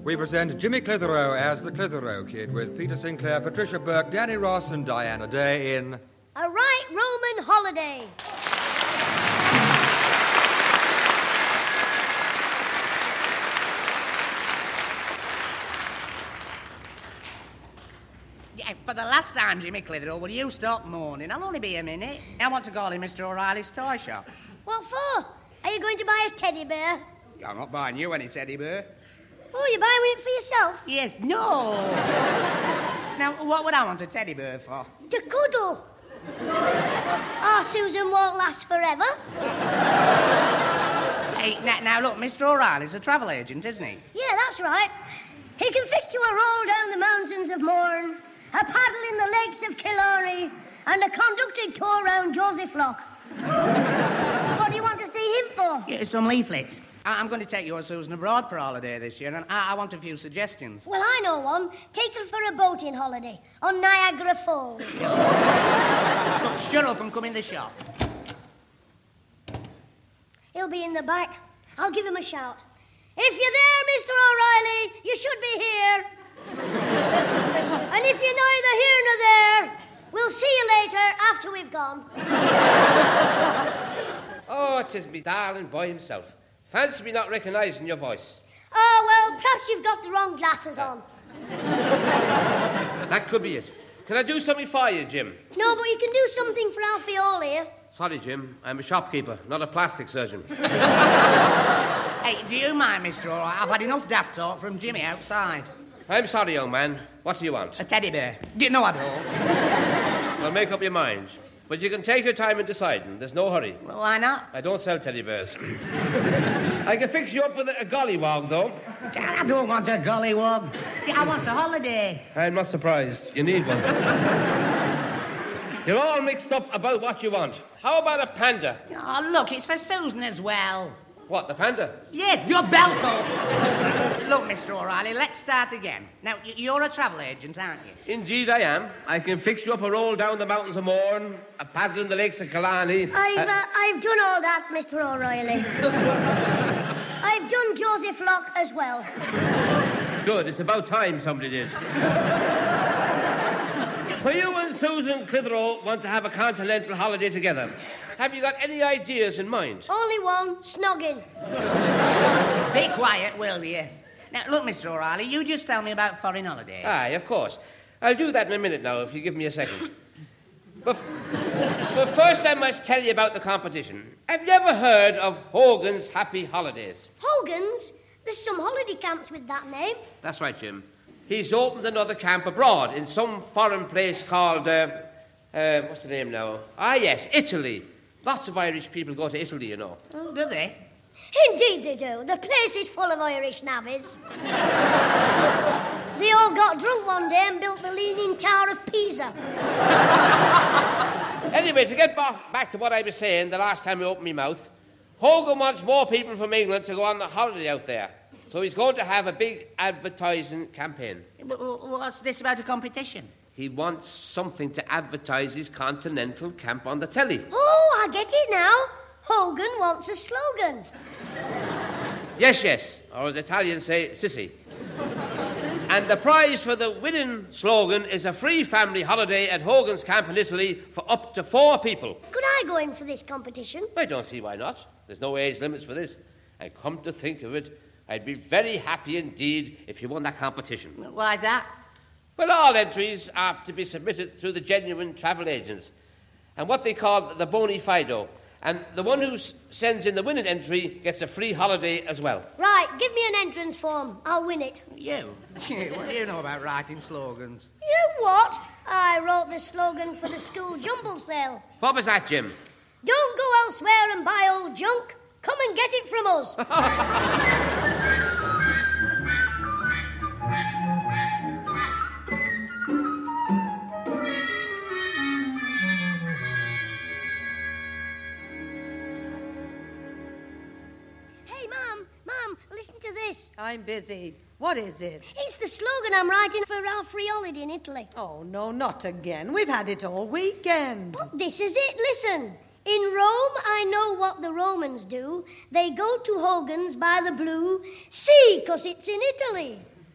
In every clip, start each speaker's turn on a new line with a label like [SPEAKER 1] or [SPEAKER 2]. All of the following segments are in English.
[SPEAKER 1] we present Jimmy Clitheroe as the Clitheroe Kid with Peter Sinclair, Patricia Burke, Danny Ross and Diana Day in
[SPEAKER 2] A Right Roman Holiday.
[SPEAKER 3] For the last time, Jimmy Clitheroe, will you stop moaning? I'll only be a minute. I want to call in Mr. O'Reilly's toy shop.
[SPEAKER 2] What for? Are you going to buy a teddy bear?
[SPEAKER 3] I'm not buying you any teddy bear.
[SPEAKER 2] Oh, you're buying it for yourself?
[SPEAKER 3] Yes, no. Now, what would I want a teddy bear for?
[SPEAKER 2] To cuddle. Our Susan won't last forever.
[SPEAKER 3] Hey, now look, Mr. O'Reilly's a travel agent, isn't he?
[SPEAKER 2] Yeah, that's right. He can fix you a roll down the mountains of Mourne, a paddle in the lakes of Killarney, and a conducted tour round Joseph Lock. What do you want to see him for?
[SPEAKER 3] Yeah, some leaflets. I'm going to take your Susan abroad for holiday this year, and I want a few suggestions.
[SPEAKER 2] Well, I know one. Take her for a boating holiday on Niagara Falls.
[SPEAKER 3] Look, shut up and come in the shop.
[SPEAKER 2] He'll be in the back. I'll give him a shout. If you're there, Mr. O'Reilly, you should be here. And if you're neither here nor there, we'll see you later after we've gone.
[SPEAKER 4] Oh, 'tis me darling boy himself. Fancy me not recognising your voice.
[SPEAKER 2] Oh, well, perhaps you've got the wrong glasses on.
[SPEAKER 4] That could be it. Can I do something for you, Jim?
[SPEAKER 2] No, but you can do something for Alfie Hall here.
[SPEAKER 4] Sorry, Jim. I'm a shopkeeper, not a plastic surgeon.
[SPEAKER 3] Hey, do you mind, Mr. O'Reilly? I've had enough daft talk from Jimmy outside.
[SPEAKER 4] I'm sorry, young man. What do you want?
[SPEAKER 3] A teddy bear. No, I don't.
[SPEAKER 4] Well, make up your mind. But you can take your time in deciding. There's no hurry.
[SPEAKER 3] Well, why not?
[SPEAKER 4] I don't sell teddy bears. I can fix you up with a gollywog, though.
[SPEAKER 3] I don't want a gollywog. I want a holiday.
[SPEAKER 4] I'm not surprised. You need one. You're all mixed up about what you want. How about a panda?
[SPEAKER 3] Oh, look, it's for Susan as well.
[SPEAKER 4] What, the panda?
[SPEAKER 3] Yeah, your belt up. Look, Mr. O'Reilly, let's start again. Now, you're a travel agent, aren't you?
[SPEAKER 4] Indeed I am. I can fix you up a roll down the mountains of Mourne, a paddle in the lakes of Killarney.
[SPEAKER 2] I've done all that, Mr. O'Reilly. I've done Joseph Lock as well.
[SPEAKER 4] Good, it's about time somebody did. So you and Susan Clitheroe want to have a continental holiday together. Have you got any ideas in mind?
[SPEAKER 2] Only one, snogging.
[SPEAKER 3] Be quiet, will you? Now, look, Mr. O'Reilly, you just tell me about foreign holidays.
[SPEAKER 4] Aye, of course. I'll do that in a minute now, if you give me a second. But first I must tell you about the competition. Have you ever heard of Hogan's Happy Holidays?
[SPEAKER 2] Hogan's? There's some holiday camps with that name.
[SPEAKER 4] That's right, Jim. He's opened another camp abroad in some foreign place called, what's the name now? Ah, yes, Italy. Lots of Irish people go to Italy, you know.
[SPEAKER 3] Oh, do they?
[SPEAKER 2] Indeed they do. The place is full of Irish navvies. They all got drunk one day and built the Leaning Tower of Pisa.
[SPEAKER 4] Anyway, to get back to what I was saying the last time I opened my mouth, Hogan wants more people from England to go on the holiday out there. So he's going to have a big advertising campaign.
[SPEAKER 3] What's this about a competition?
[SPEAKER 4] He wants something to advertise his continental camp on the telly.
[SPEAKER 2] Oh, I get it now. Hogan wants a slogan.
[SPEAKER 4] Yes, or as Italians say, sissy. And the prize for the winning slogan is a free family holiday at Hogan's camp in Italy for up to 4 people.
[SPEAKER 2] Could I go in for this competition?
[SPEAKER 4] I don't see why not. There's no age limits for this. And come to think of it, I'd be very happy indeed if you won that competition.
[SPEAKER 3] Why's that?
[SPEAKER 4] Well, all entries have to be submitted through the genuine travel agents and what they call the bona fido. And the one who sends in the winning entry gets a free holiday as well.
[SPEAKER 2] Right, give me an entrance form. I'll win it.
[SPEAKER 3] You? What do you know about writing slogans?
[SPEAKER 2] You what? I wrote the slogan for the school jumble sale.
[SPEAKER 4] What was that, Jim?
[SPEAKER 2] Don't go elsewhere and buy old junk. Come and get it from us. Mum, listen to this.
[SPEAKER 5] I'm busy. What is it?
[SPEAKER 2] It's the slogan I'm writing for our free holiday in Italy.
[SPEAKER 5] Oh, no, not again. We've had it all weekend.
[SPEAKER 2] But this is it, listen. In Rome, I know what the Romans do. They go to Hogan's by the blue sea, 'cause it's in Italy.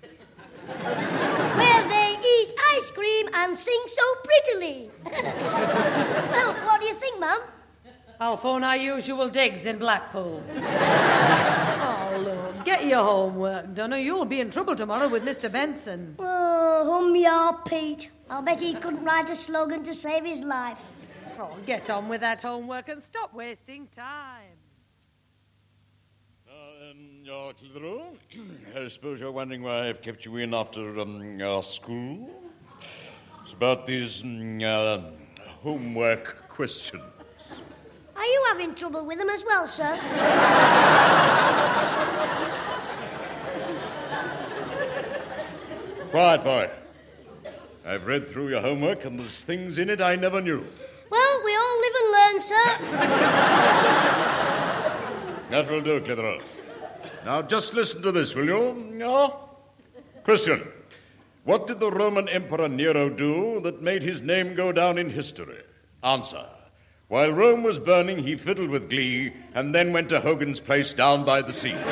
[SPEAKER 2] where they eat ice cream and sing so prettily. Well, what do you think, Mum?
[SPEAKER 5] I'll phone our usual digs in Blackpool. Oh, look, get your homework done or you'll be in trouble tomorrow with Mr. Benson.
[SPEAKER 2] Oh, your Pete. I'll bet he couldn't write a slogan to save his life.
[SPEAKER 5] Oh, get on with that homework and stop wasting time.
[SPEAKER 6] Clitheroe, I suppose you're wondering why I've kept you in after our school? It's about these homework questions.
[SPEAKER 2] Are you having trouble with them as well, sir?
[SPEAKER 6] Quiet, boy. I've read through your homework and there's things in it I never knew.
[SPEAKER 2] Well, we all live and learn, sir.
[SPEAKER 6] That will do, Clitheroe. Now, just listen to this, will you? Question. What did the Roman Emperor Nero do that made his name go down in history? Answer. While Rome was burning, he fiddled with glee and then went to Hogan's place down by the sea.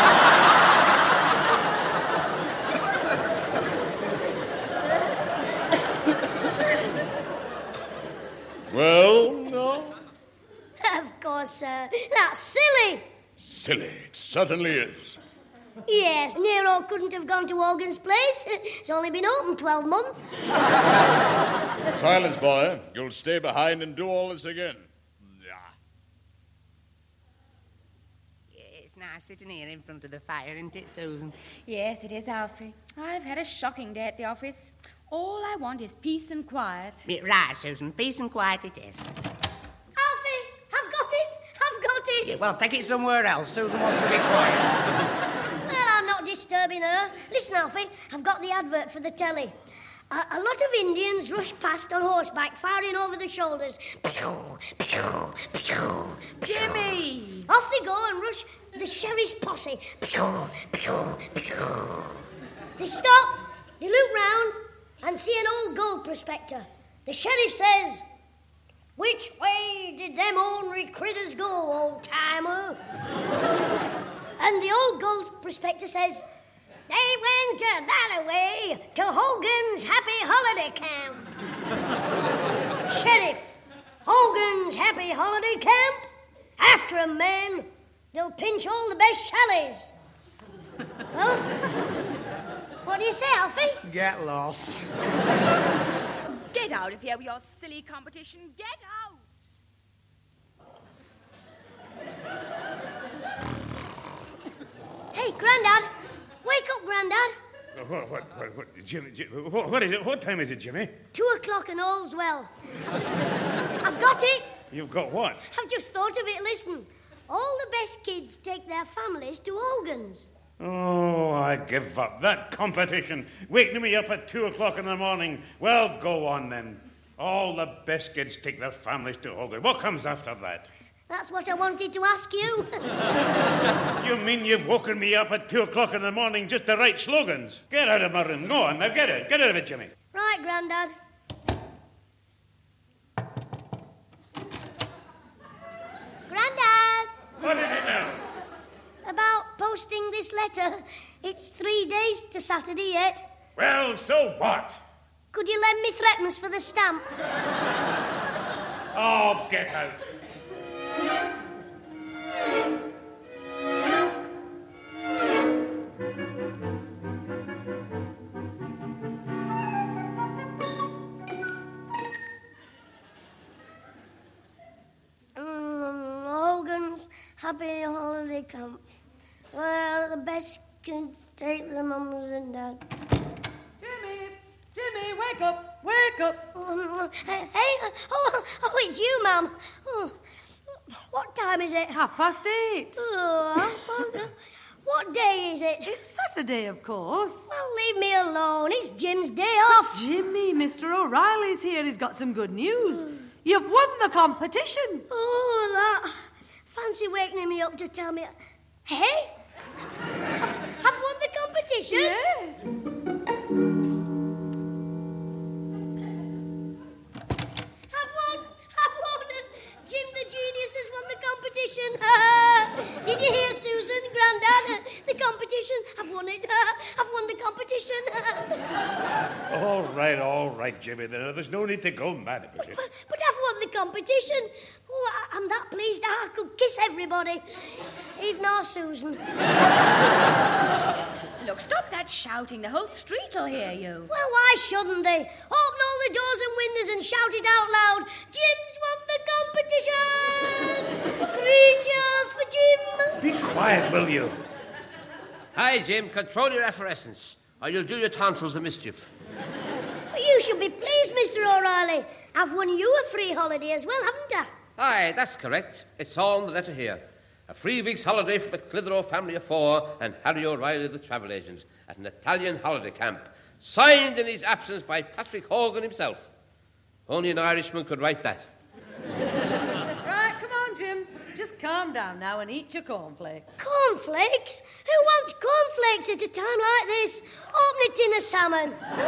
[SPEAKER 6] Well, no?
[SPEAKER 2] Of course, sir. That's silly.
[SPEAKER 6] Silly. It certainly is.
[SPEAKER 2] Yes, Nero couldn't have gone to Hogan's place. It's only been open 12 months.
[SPEAKER 6] Silence, boy. You'll stay behind and do all this again.
[SPEAKER 3] It's nice sitting here in front of the fire, isn't it, Susan?
[SPEAKER 7] Yes, it is, Alfie. I've had a shocking day at the office. All I want is peace and quiet.
[SPEAKER 3] Right, Susan. Peace and quiet it is.
[SPEAKER 2] Alfie, I've got it. I've got it.
[SPEAKER 3] Yeah, well, take it somewhere else. Susan wants to be quiet.
[SPEAKER 2] Well, I'm not disturbing her. Listen, Alfie, I've got the advert for the telly. A lot of Indians rush past on horseback, firing over their shoulders. Pew, pew, pew,
[SPEAKER 7] Jimmy!
[SPEAKER 2] Off they go and rush the sheriff's posse. Pew, pew, pew. They stop, they look round, and see an old gold prospector. The sheriff says, "Which way did them ornery critters go, old-timer?" And the old gold prospector says, "They went that way to Hogan's Happy Holiday Camp." Sheriff, Hogan's Happy Holiday Camp? After 'em, man. They'll pinch all the best challies. Well, what do you say, Alfie?
[SPEAKER 3] Get lost.
[SPEAKER 7] Get out of here with your silly competition. Get out!
[SPEAKER 2] Hey, Grandad. Wake up, Grandad.
[SPEAKER 8] What, Jimmy, what is it? What time is it, Jimmy?
[SPEAKER 2] 2 o'clock and all's well. I've got it.
[SPEAKER 8] You've got what?
[SPEAKER 2] I've just thought of it. Listen. All the best kids take their families to Hogan's.
[SPEAKER 8] Oh, I give up. That competition. Waking me up at 2 o'clock in the morning. Well, go on then. All the best kids take their families to Hogan. What comes after that?
[SPEAKER 2] That's what I wanted to ask you.
[SPEAKER 8] You mean you've woken me up at 2 o'clock in the morning just to write slogans? Get out of my room. Go on, now get it. Get out of it, Jimmy.
[SPEAKER 2] Right, Grandad. Grandad!
[SPEAKER 8] What is it now?
[SPEAKER 2] About posting this letter. It's 3 days to Saturday yet.
[SPEAKER 8] Well, so what?
[SPEAKER 2] Could you lend me threepence for the stamp?
[SPEAKER 8] Oh, get out.
[SPEAKER 2] Hogan's Happy Holiday Camp. Well, the best kids take their mums and dads.
[SPEAKER 5] Jimmy, wake up! Wake up!
[SPEAKER 2] Hey, it's you, Mum. Oh, what time is it?
[SPEAKER 5] 8:30.
[SPEAKER 2] Oh, what day is it?
[SPEAKER 5] It's Saturday, of course.
[SPEAKER 2] Well, leave me alone. It's Jim's day off.
[SPEAKER 5] Jimmy, Mr. O'Reilly's here. He's got some good news. You've won the competition.
[SPEAKER 2] Oh, that. Fancy waking me up to tell me... Hey? I've won the competition?
[SPEAKER 5] Yes.
[SPEAKER 2] I've won. Jim the Genius has won the competition. Did you hear, Susan, Grandad? The competition. I've won it. I've won the competition.
[SPEAKER 8] All right, Jimmy. There's no need to go mad about it.
[SPEAKER 2] But I've won the competition. Oh, I'm that pleased I could kiss everybody. Even our Susan.
[SPEAKER 7] Look, stop that shouting. The whole street will hear you.
[SPEAKER 2] Well, why shouldn't they? Open all the doors and windows and shout it out loud. Jim's won the competition! 3 cheers for Jim!
[SPEAKER 8] Be quiet, will you?
[SPEAKER 4] Hi, Jim. Control your effervescence, or you'll do your tonsils a mischief.
[SPEAKER 2] But you should be pleased, Mr. O'Reilly. I've won you a free holiday as well, haven't I?
[SPEAKER 4] Aye, that's correct. It's all in the letter here. A 3 weeks' holiday for the Clitheroe family of 4 and Harry O'Reilly, the travel agent, at an Italian holiday camp, signed in his absence by Patrick Hogan himself. Only an Irishman could write that.
[SPEAKER 5] Right, come on, Jim. Just calm down now and eat your cornflakes.
[SPEAKER 2] Cornflakes? Who wants cornflakes at a time like this? Open a tin of salmon.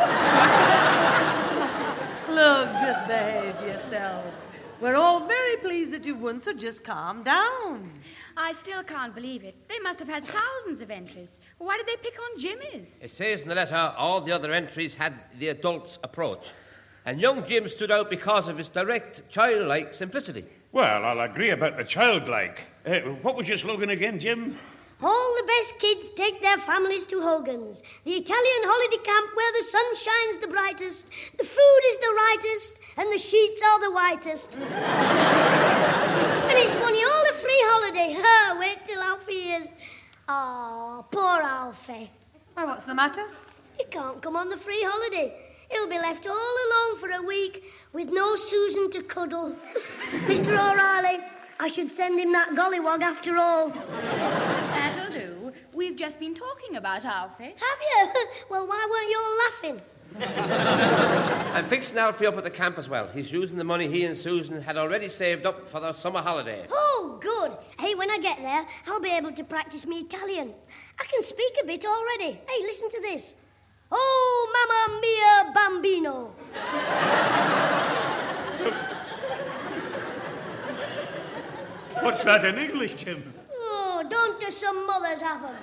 [SPEAKER 5] Look, just behave yourself. We're all very pleased that you've won, so just calm down.
[SPEAKER 7] I still can't believe it. They must have had thousands of entries. Why did they pick on Jimmy's?
[SPEAKER 4] It says in the letter all the other entries had the adult's approach, and young Jim stood out because of his direct, childlike simplicity.
[SPEAKER 8] Well, I'll agree about the childlike. What was your slogan again, Jim?
[SPEAKER 2] All the best kids take their families to Hogan's, the Italian holiday camp where the sun shines the brightest, the food is the rightest, and the sheets are the whitest. And it's won you all a free holiday. Wait till Alfie hears. Oh, poor Alfie.
[SPEAKER 5] Why, what's the matter?
[SPEAKER 2] He can't come on the free holiday. He'll be left all alone for a week with no Susan to cuddle. Mr. O'Reilly, I should send him that gollywog after all.
[SPEAKER 7] That'll do. We've just been talking about Alfie.
[SPEAKER 2] Have you? Well, why weren't you all laughing?
[SPEAKER 4] I'm fixing Alfie up at the camp as well. He's using the money he and Susan had already saved up for their summer holiday.
[SPEAKER 2] Oh, good. Hey, when I get there, I'll be able to practice me Italian. I can speak a bit already. Hey, listen to this. Oh, mamma mia, bambino.
[SPEAKER 8] What's that in English, Jim?
[SPEAKER 2] Oh, don't do some mothers have 'em.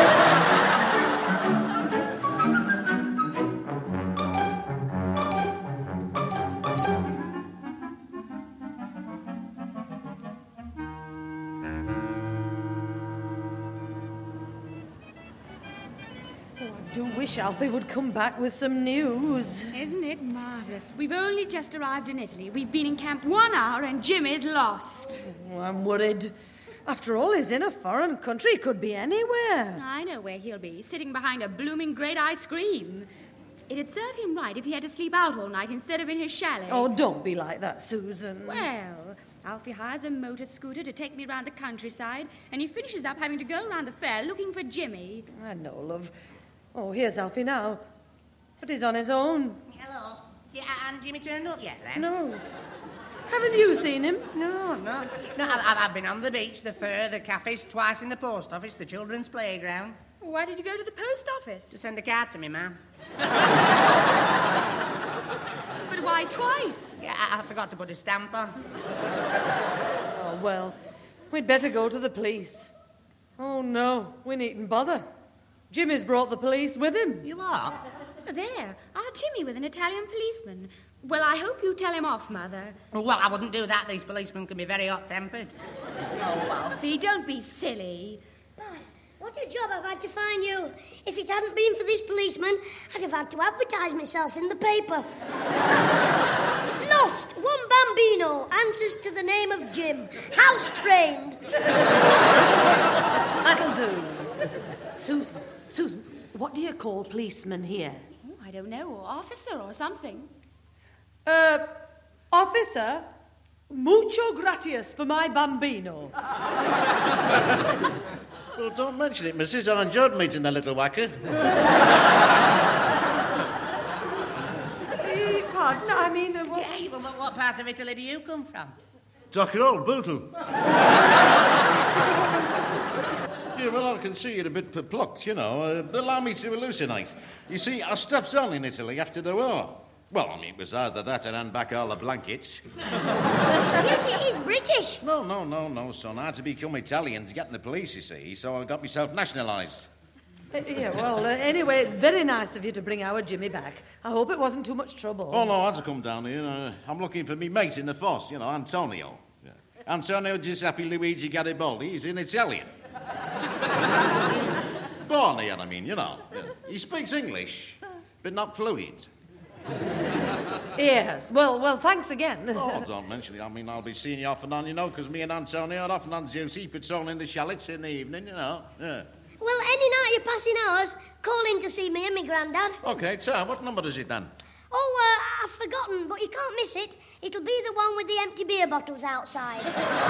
[SPEAKER 5] I do wish Alfie would come back with some news.
[SPEAKER 7] Isn't it marvellous? We've only just arrived in Italy. We've been in camp 1 hour and Jimmy's lost.
[SPEAKER 5] Oh, I'm worried. After all, he's in a foreign country. He could be anywhere.
[SPEAKER 7] I know where he'll be, sitting behind a blooming great ice cream. It'd serve him right if he had to sleep out all night instead of in his chalet.
[SPEAKER 5] Oh, don't be like that, Susan.
[SPEAKER 7] Well, Alfie hires a motor scooter to take me round the countryside, and he finishes up having to go round the fair looking for Jimmy.
[SPEAKER 5] I know, love. Oh, here's Alfie now. But he's on his own.
[SPEAKER 3] Hello. Yeah, and Jimmy turned up yet, then?
[SPEAKER 5] No. Haven't you seen him?
[SPEAKER 3] No. I've been on the beach, the fair, the cafes, twice in the post office, the children's playground.
[SPEAKER 7] Why did you go to the post office?
[SPEAKER 3] To send a card to me, ma'am.
[SPEAKER 7] But why twice?
[SPEAKER 3] Yeah, I forgot to put a stamp on.
[SPEAKER 5] Oh, well, we'd better go to the police. Oh, no, we needn't bother. Jimmy's brought the police with him.
[SPEAKER 3] You are?
[SPEAKER 7] There, our Jimmy with an Italian policeman. Well, I hope you tell him off, Mother.
[SPEAKER 3] Well, I wouldn't do that. These policemen can be very hot-tempered.
[SPEAKER 7] Oh, Alfie, don't be silly.
[SPEAKER 2] What a job I've had to find you. If it hadn't been for this policeman, I'd have had to advertise myself in the paper. Lost, 1 bambino, answers to the name of Jim. House-trained.
[SPEAKER 5] That'll do. Susan, what do you call policemen here?
[SPEAKER 7] Oh, I don't know, or officer or something.
[SPEAKER 5] Officer, mucho gratias for my bambino.
[SPEAKER 9] Well, don't mention it, Mrs. I enjoyed meeting the little whacker.
[SPEAKER 5] Pardon, I mean...
[SPEAKER 3] Yeah, but what part of Italy do you come from?
[SPEAKER 9] Dockerall, Bootle. Yeah, well, I can see you're a bit perplexed, you know. Allow me to hallucinate. You see, I stepped on in Italy after the war. Well, I mean, it was either that or hand back all the blankets.
[SPEAKER 2] Yes, he's British.
[SPEAKER 9] No, son. I had to become Italian to get in the police, you see, so I got myself nationalised.
[SPEAKER 5] Yeah, well, anyway, it's very nice of you to bring our Jimmy back. I hope it wasn't too much trouble.
[SPEAKER 9] Oh, no, I had to come down here. I'm looking for me mate in the Foss, Antonio. Yeah. Antonio Giuseppe Luigi Garibaldi. He's in Italian. Born here, Yeah. He speaks English, but not fluent.
[SPEAKER 5] Yes, well, thanks again.
[SPEAKER 9] Oh, don't mention it. I'll be seeing you off and on, because me and Antonio are off and on Josie patrolling the shallots in the evening, Yeah.
[SPEAKER 2] Well, any night you're passing ours, call in to see me and me granddad.
[SPEAKER 9] OK, Tom, what number is it then?
[SPEAKER 2] Oh, I've forgotten, but you can't miss it. It'll be the one with the empty beer bottles outside.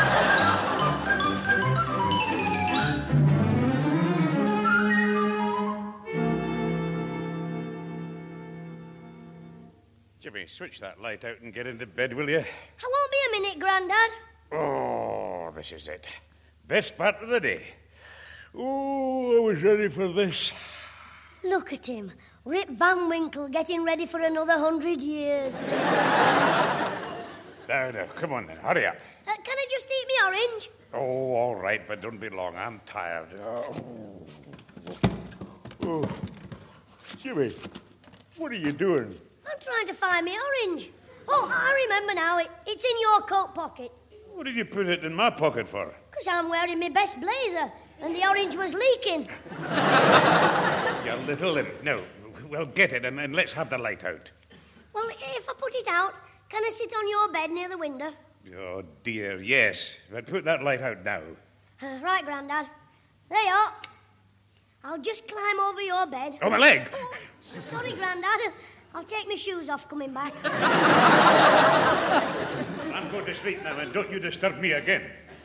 [SPEAKER 8] Jimmy, switch that light out and get into bed, will you?
[SPEAKER 2] I won't be a minute, Grandad.
[SPEAKER 8] Oh, this is it. Best part of the day. Oh, I was ready for this.
[SPEAKER 2] Look at him. Rip Van Winkle getting ready for another 100 years.
[SPEAKER 8] Now, come on then, hurry up.
[SPEAKER 2] Can I just eat me orange?
[SPEAKER 8] Oh, all right, but don't be long. I'm tired. Oh. Jimmy, what are you doing?
[SPEAKER 2] I'm trying to find me orange. Oh, I remember now. It's in your coat pocket.
[SPEAKER 8] What did you put it in my pocket for?
[SPEAKER 2] Because I'm wearing my best blazer, and the orange was leaking.
[SPEAKER 8] You little imp. No, well, get it, and let's have the light out.
[SPEAKER 2] Well, if I put it out, can I sit on your bed near the window?
[SPEAKER 8] Oh, dear, yes. But put that light out now.
[SPEAKER 2] Right, Grandad. There you are. I'll just climb over your bed.
[SPEAKER 8] Oh, my leg!
[SPEAKER 2] Oh, sorry, Grandad. I'll take my shoes off coming back.
[SPEAKER 8] I'm going to sleep now, and don't you disturb me again.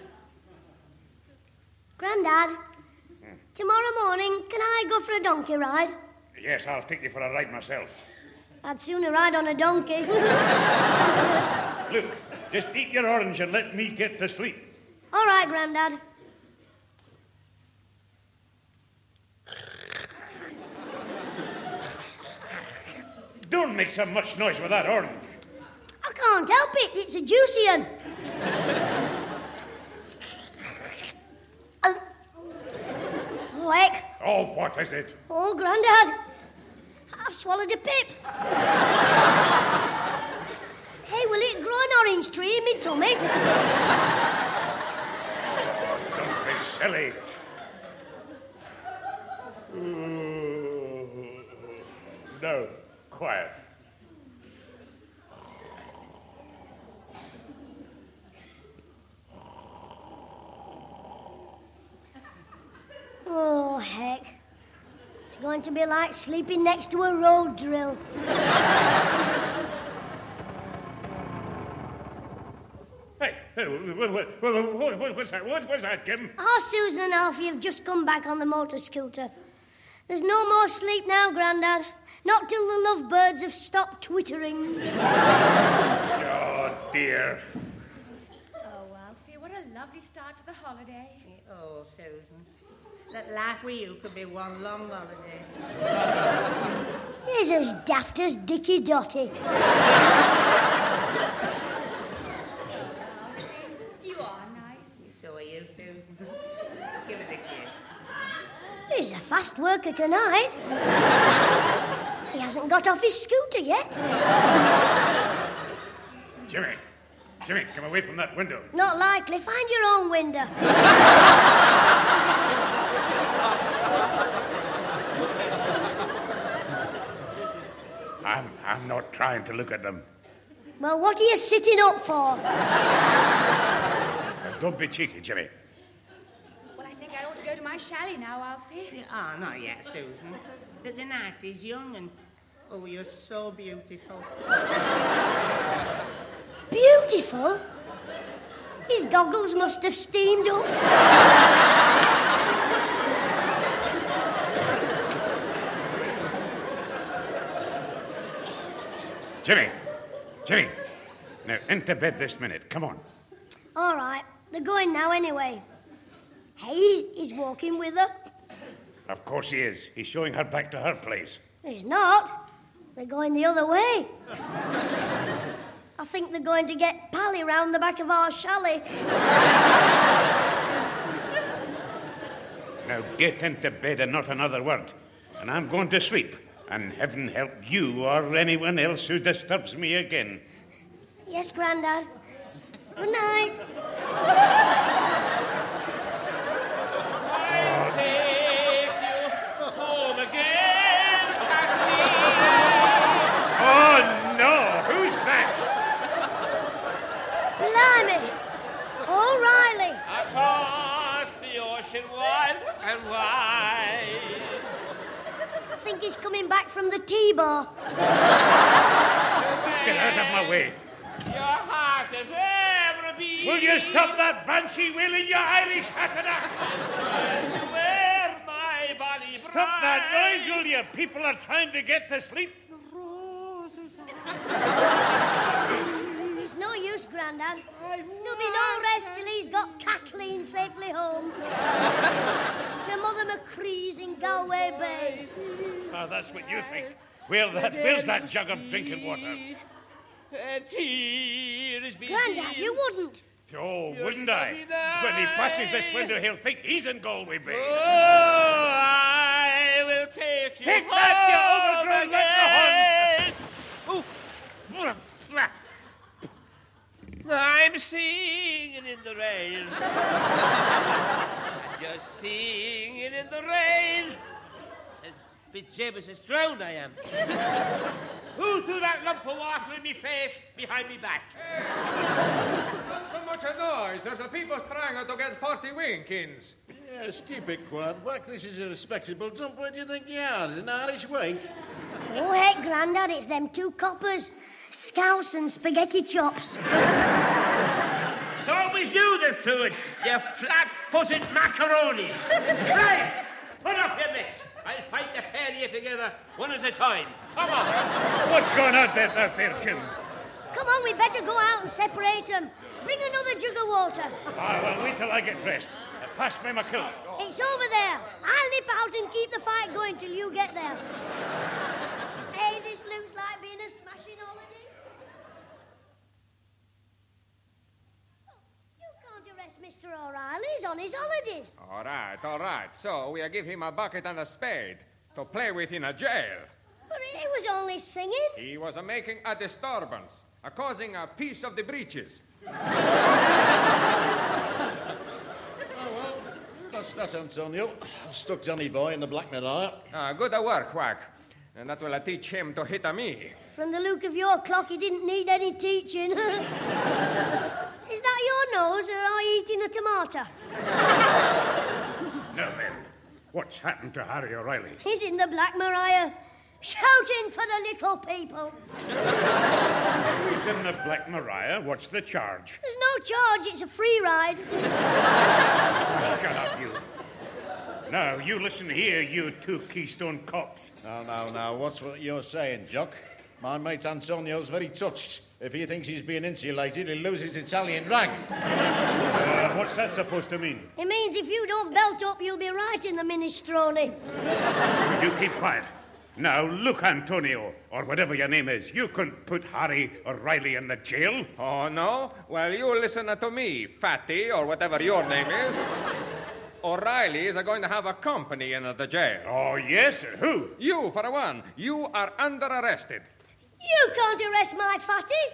[SPEAKER 2] Grandad, tomorrow morning, can I go for a donkey ride?
[SPEAKER 8] Yes, I'll take you for a ride myself.
[SPEAKER 2] I'd sooner ride on a donkey.
[SPEAKER 8] Look, just eat your orange and let me get to sleep.
[SPEAKER 2] All right, Grandad.
[SPEAKER 8] Don't make so much noise with that orange.
[SPEAKER 2] I can't help it. It's a juicy one. Oh, heck.
[SPEAKER 8] Oh, what is it?
[SPEAKER 2] Oh, Grandad. I've swallowed a pip. Hey, will it grow an orange tree in me tummy?
[SPEAKER 8] Don't be silly. No, quiet.
[SPEAKER 2] Oh, heck. It's going to be like sleeping next to a road drill.
[SPEAKER 8] Hey, what's that? What's that, Jim?
[SPEAKER 2] Oh, Susan and Alfie have just come back on the motor scooter. There's no more sleep now, Grandad. Not till the lovebirds have stopped twittering.
[SPEAKER 8] Oh, dear.
[SPEAKER 7] Oh, Alfie, what a lovely start to the holiday.
[SPEAKER 3] Oh, Susan. That life with you could be one long holiday.
[SPEAKER 2] He's as daft as Dicky Dotty.
[SPEAKER 7] You are nice.
[SPEAKER 3] So are you, Susan. Give us a kiss.
[SPEAKER 2] He's a fast worker tonight. He hasn't got off his scooter yet.
[SPEAKER 8] Jimmy, come away from that window.
[SPEAKER 2] Not likely. Find your own window.
[SPEAKER 8] I'm not trying to look at them.
[SPEAKER 2] Well, what are you sitting up for?
[SPEAKER 8] Don't be cheeky, Jimmy.
[SPEAKER 7] Well, I think I ought to go to my chalet now, Alfie.
[SPEAKER 3] Oh, not yet, Susan. The night is young and... Oh, you're so beautiful.
[SPEAKER 2] Beautiful? His goggles must have steamed up.
[SPEAKER 8] Jimmy. Now, into bed this minute. Come on.
[SPEAKER 2] All right. They're going now anyway. Hey, he's walking with her.
[SPEAKER 8] Of course he is. He's showing her back to her place.
[SPEAKER 2] He's not. They're going the other way. I think they're going to get Pally round the back of our chalet.
[SPEAKER 8] Now get into bed and not another word. And I'm going to sleep. And heaven help you or anyone else who disturbs me again.
[SPEAKER 2] Yes, Grandad. Good night.
[SPEAKER 4] I'll take you home again, Kathleen.
[SPEAKER 8] Oh, no! Who's that?
[SPEAKER 2] Blimey. O'Reilly.
[SPEAKER 4] Across the ocean wide and wide.
[SPEAKER 2] I think he's coming back from the T-bar.
[SPEAKER 8] Get out of my way.
[SPEAKER 4] Your heart has ever beat.
[SPEAKER 8] Will you stop that banshee wailing, you Irish Sassenach?
[SPEAKER 4] Where my body
[SPEAKER 8] Stop that noise, will you? People are trying to get to sleep.
[SPEAKER 2] It's no use, Grandad. There'll be no rest till he's got Kathleen safely home. To Mother McCree's in Galway Bay.
[SPEAKER 8] Oh, that's what you think. Where's that jug of drinking water?
[SPEAKER 2] Grandad, you wouldn't.
[SPEAKER 8] Oh, wouldn't I? When he passes this window, he'll think he's in Galway Bay.
[SPEAKER 4] Oh, I will take you.
[SPEAKER 8] Take that, you overgrown leprechaun!
[SPEAKER 4] I'm singing in the rain. Just singing in the rain. Bejeebus, it's drowned I am. Who threw that lump of water in me face behind me back?
[SPEAKER 1] Not so much a noise. There's a people trying to get 40 winkins.
[SPEAKER 9] Yes, keep it quiet, Wack. This is a respectable dump. Where do you think you are? In an Irish way?
[SPEAKER 2] Oh, heck, Grandad, it's them two coppers. Scouse and spaghetti chops.
[SPEAKER 4] So it was you that threw it, you flat-footed macaroni. Right, put up your mitts. I'll fight the pair of you together, one at a time. Come on.
[SPEAKER 8] What's going on out there, Jim?
[SPEAKER 2] Come on, we'd better go out and separate them. Bring another jug of water.
[SPEAKER 8] Well, wait till I get dressed. Pass me my kilt.
[SPEAKER 2] It's over there. I'll nip out and keep the fight going till you get there. Hey, this looks like being a smashing holiday. Oh, you can't arrest Mr. O'Reilly. He's on his holidays.
[SPEAKER 1] All right. So we'll give him a bucket and a spade to play with in a jail.
[SPEAKER 2] But he was only singing.
[SPEAKER 1] He was making a disturbance, causing a piece of the breeches.
[SPEAKER 9] That's Antonio. Stuck Johnny Boy in the Black Maria.
[SPEAKER 1] Good work, Wack. And that will teach him to hit me.
[SPEAKER 2] From the look of your clock, he didn't need any teaching. Is that your nose, or are you eating a tomato?
[SPEAKER 8] Now then, what's happened to Harry O'Reilly?
[SPEAKER 2] He's in the Black Maria, shouting for the little people.
[SPEAKER 8] He's in the Black Maria. What's the charge?
[SPEAKER 2] There's no charge, it's a free ride.
[SPEAKER 8] Shut up, you. Now, you listen here, you two Keystone cops.
[SPEAKER 9] Now, what's what you're saying, Jock? My mate Antonio's very touched. If he thinks he's being insulated, he'll lose his Italian rank.
[SPEAKER 8] What's that supposed to mean?
[SPEAKER 2] It means if you don't belt up, you'll be right in the minestrone.
[SPEAKER 8] You keep quiet. Now, look, Antonio, or whatever your name is, you couldn't put Harry O'Reilly in the jail.
[SPEAKER 1] Oh, no? Well, you listen to me, fatty, or whatever your name is. O'Reilly is going to have a company in the jail.
[SPEAKER 8] Oh, yes? Who?
[SPEAKER 1] You, for one. You are under arrested.
[SPEAKER 2] You can't arrest my fatty.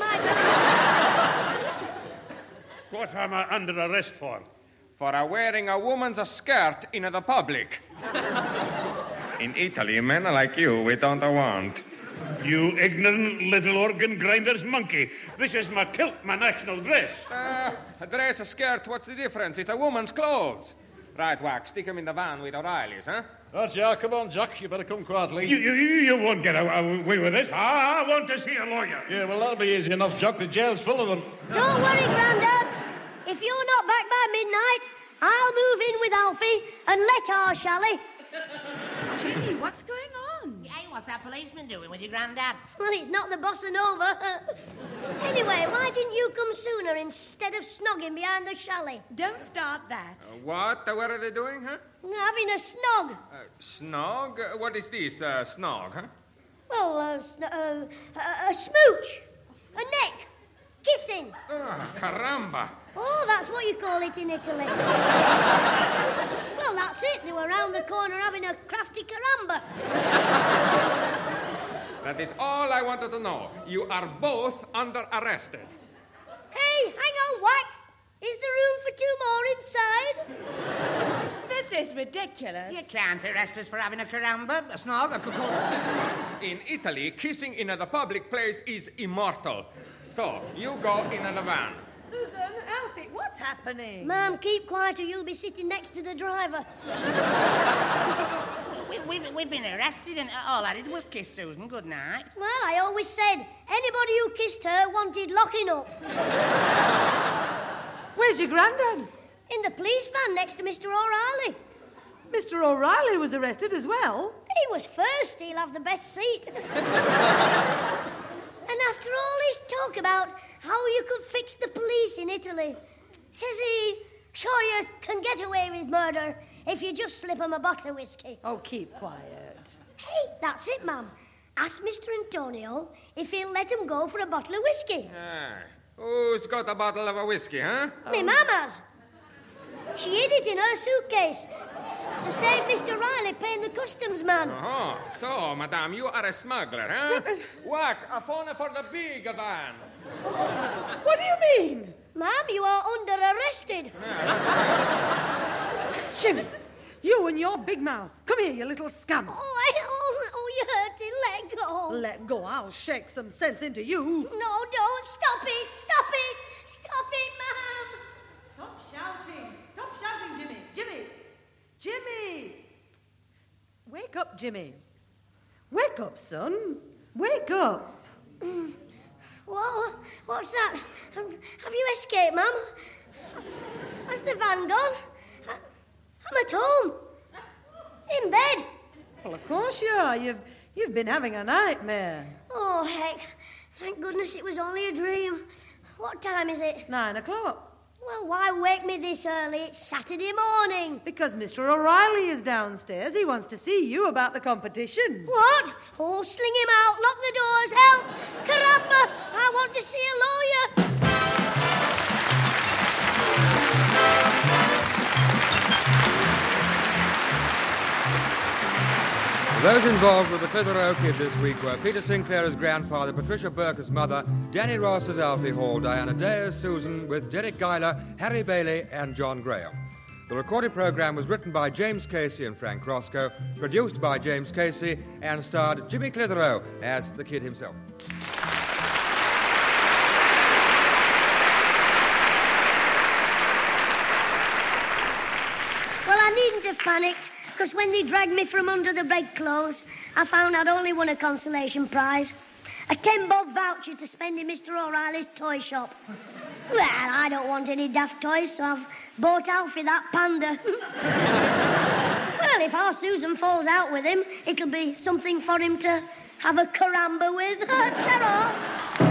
[SPEAKER 8] What am I under arrest for?
[SPEAKER 1] For wearing a woman's skirt in the public.
[SPEAKER 10] In Italy, men like you, we don't want.
[SPEAKER 8] You ignorant little organ grinder's monkey. This is my kilt, my national dress.
[SPEAKER 1] A dress, a skirt, what's the difference? It's a woman's clothes. Right, Wack, stick him in the van with O'Reilly's, huh?
[SPEAKER 9] Right, yeah, come on, Jack. You better come quietly.
[SPEAKER 8] You won't get away with this. I want to see a lawyer.
[SPEAKER 9] Yeah, well, that'll be easy enough, Jack. The jail's full of them.
[SPEAKER 2] Don't worry, Grandad. If you're not back by midnight, I'll move in with Alfie and let our shally.
[SPEAKER 7] Jimmy, what's going on?
[SPEAKER 3] Hey, what's that policeman doing with your granddad?
[SPEAKER 2] Well, it's not the bossa nova. Anyway, why didn't you come sooner instead of snogging behind the shally?
[SPEAKER 7] Don't start that.
[SPEAKER 1] What? What are they doing, huh?
[SPEAKER 2] Having a snog.
[SPEAKER 1] Snog? What is this, snog, huh?
[SPEAKER 2] Well, a smooch. A neck. Kissing.
[SPEAKER 1] Caramba.
[SPEAKER 2] Oh, that's what you call it in Italy. Well, that's it. They were round the corner having a crafty caramba.
[SPEAKER 1] That is all I wanted to know. You are both under arrested.
[SPEAKER 2] Hey, hang on, Whack. Is there room for 2 more inside?
[SPEAKER 7] This is ridiculous.
[SPEAKER 3] You can't arrest us for having a caramba, a snog, a cuckold.
[SPEAKER 1] In Italy, kissing in a public place is immortal. So, you go in the van.
[SPEAKER 5] Susan, Alfie, what's happening?
[SPEAKER 2] Ma'am, keep quiet or you'll be sitting next to the driver.
[SPEAKER 3] We've been arrested and all I did was kiss Susan. Good night.
[SPEAKER 2] Well, I always said anybody who kissed her wanted locking up.
[SPEAKER 5] Where's your granddad?
[SPEAKER 2] In the police van next to Mr. O'Reilly.
[SPEAKER 5] Mr. O'Reilly was arrested as well.
[SPEAKER 2] He was first. He'll have the best seat. And after all his talk about how you could fix the police in Italy, says he, sure you can get away with murder if you just slip 'em a bottle of whiskey.
[SPEAKER 5] Oh, keep quiet.
[SPEAKER 2] Hey, that's it, ma'am. Ask Mr. Antonio if he'll let 'em go for a bottle of whiskey.
[SPEAKER 1] Who's got a bottle of a whiskey, huh?
[SPEAKER 2] Me mama's. She hid it in her suitcase to save Mr. Riley paying the customs man.
[SPEAKER 1] Oh, so, madame, you are a smuggler, huh? Whack, a phone for the big van.
[SPEAKER 5] What do you mean?
[SPEAKER 2] Ma'am, you are under arrested.
[SPEAKER 5] Jimmy, you and your big mouth. Come here, you little scum.
[SPEAKER 2] Oh, you hurt him. Let go.
[SPEAKER 5] Let go. I'll shake some sense into you.
[SPEAKER 2] No, don't. Stop it. Stop it. Stop it, ma'am.
[SPEAKER 5] Stop shouting. Stop shouting, Jimmy. Jimmy. Jimmy. Wake up, Jimmy. Wake up, son. Wake up.
[SPEAKER 2] What's that? Have you escaped, ma'am? Has the van gone? I'm at home. In bed.
[SPEAKER 5] Well, of course you are. You've been having a nightmare.
[SPEAKER 2] Oh, heck. Thank goodness it was only a dream. What time is it?
[SPEAKER 5] 9 o'clock.
[SPEAKER 2] Well, why wake me this early? It's Saturday morning.
[SPEAKER 5] Because Mr. O'Reilly is downstairs. He wants to see you about the competition.
[SPEAKER 2] What? Oh, sling him out. Lock the doors. Help. Caramba. I want to see a lawyer.
[SPEAKER 11] Those involved with the Clitheroe Kid this week were Peter Sinclair as grandfather, Patricia Burke as mother, Danny Ross as Alfie Hall, Diana Day as Susan, with Derek Guyler, Harry Bailey and John Graham. The recorded programme was written by James Casey and Frank Roscoe, produced by James Casey, and starred Jimmy Clitheroe as the kid himself.
[SPEAKER 2] Well, I needn't have panicked, because when they dragged me from under the bedclothes, I found I'd only won a consolation prize. A 10-bob voucher to spend in Mr. O'Reilly's toy shop. Well, I don't want any daft toys, so I've bought Alfie that panda. Well, if our Susan falls out with him, it'll be something for him to have a caramba with. Ta-ra!